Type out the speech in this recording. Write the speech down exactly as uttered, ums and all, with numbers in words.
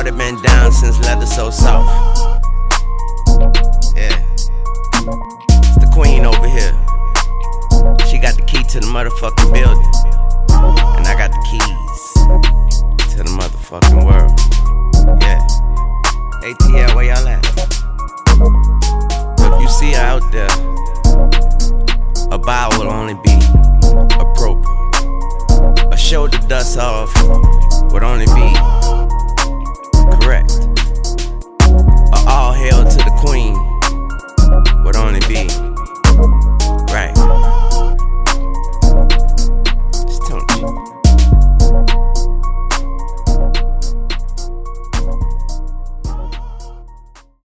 Shorty been down since leather so soft. Yeah. It's the queen over here. She got the key to the motherfucking building. And I got the keys to the motherfucking world. Yeah. A T L, where y'all at? If you see her out there, a bow will only be appropriate. A shoulder dust off would only be